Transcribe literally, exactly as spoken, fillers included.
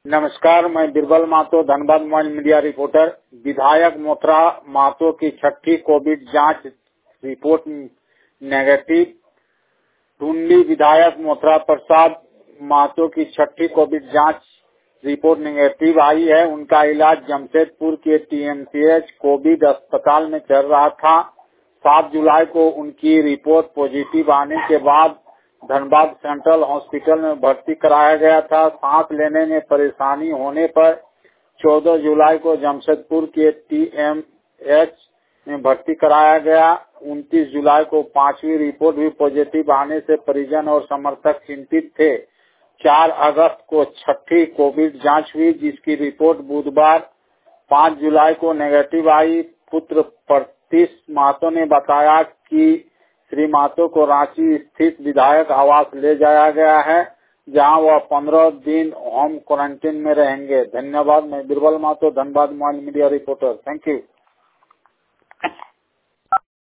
नमस्कार, मैं Birbal Mahto, Dhanbad mobile media reporter. विधायक मोथरा महतो की छठी कोविड जांच रिपोर्ट नेगेटिव। टुंडी विधायक मोथरा प्रसाद महतो की छठी कोविड जांच रिपोर्ट नेगेटिव आई है। उनका इलाज जमशेदपुर के टीएमसीएच कोविड अस्पताल में चल रहा था। सात जुलाई को उनकी रिपोर्ट पॉजिटिव आने के बाद धनबाद सेंट्रल हॉस्पिटल में भर्ती कराया गया था। सांस लेने में परेशानी होने पर चौदह जुलाई को जमशेदपुर के टीएमएच में भर्ती कराया गया। उनतीस जुलाई को पांचवी रिपोर्ट भी पॉजिटिव आने से परिजन और समर्थक चिंतित थे। चार अगस्त को छठी कोविड जांच हुई, जिसकी रिपोर्ट बुधवार पाँच जुलाई को नेगेटिव आई। पुत्र प्रतीश महतो ने बताया कि श्री महतो को रांची स्थित विधायक आवास ले जाया गया है, जहां वह पंद्रह दिन होम क्वारंटीन में रहेंगे। धन्यवाद। मैं Birbal Mahto, Dhanbad mobile media reporter. Thank you.